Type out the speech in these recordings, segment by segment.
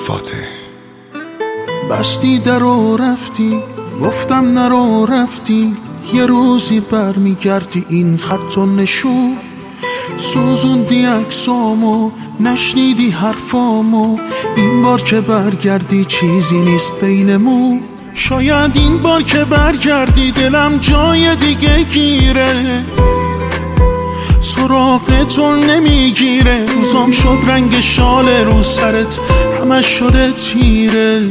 فاتح. بستی در و رفتی، گفتم نرو رفتی، یه روزی برمیگردی این خط و نشون. سوزوندی عکسامو، نشنیدی حرفامو، این بار که برگردی چیزی نیست بینمون. شاید این بار که برگردی دلم جای دیگه گیره، سراغ تو نمیگیره. روزام شد رنگ شال رو سرت، همش شده تیره.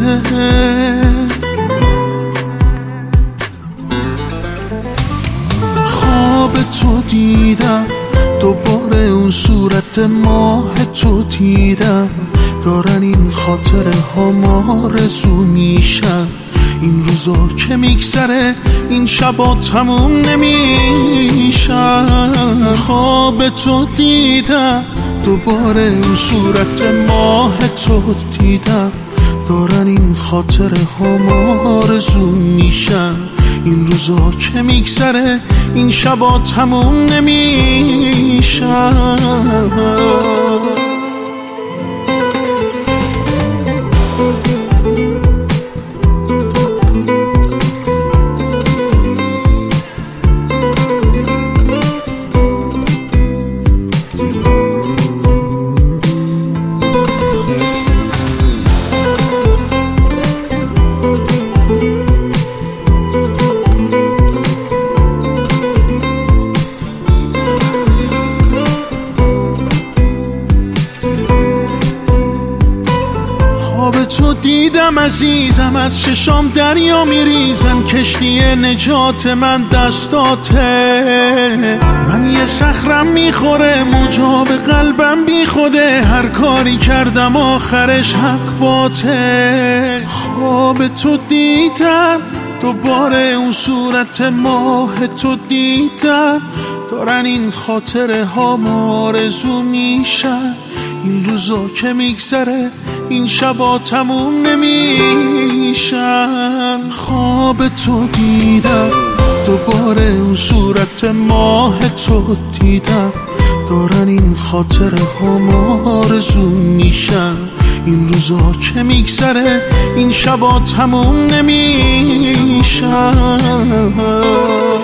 خواب تو دیدم، دوباره اون صورت ماه تو دیدم. دارن این خاطره ها آرزو میشن، این روزا که میگذره این شبا تموم نمیشن. خواب تو دیدم، دوباره اون صورت ماه تو دیدم. دارن این خاطره ها آرزو میشن، این روزا که میگذره این شبا تموم نمیشن. تو دیدم عزیزم، از چشام دریا میریزن، کشتی نجات من دستاته. من یه صخرم میخوره، موجا به قلبم بی خوده، هر کاری کردم آخرش حق باته. خواب تو دیدم، دوباره اون صورت ماه تو دیدم. دارن این خاطره ها آرزو میشن، این روزا که میگذره این شبا تموم نمیشن. خواب تو دیدم، دوباره اون صورت ماه تو دیدم. دارن این خاطره ها آرزو میشن، این روزا که میگذره این شبا تموم نمیشن.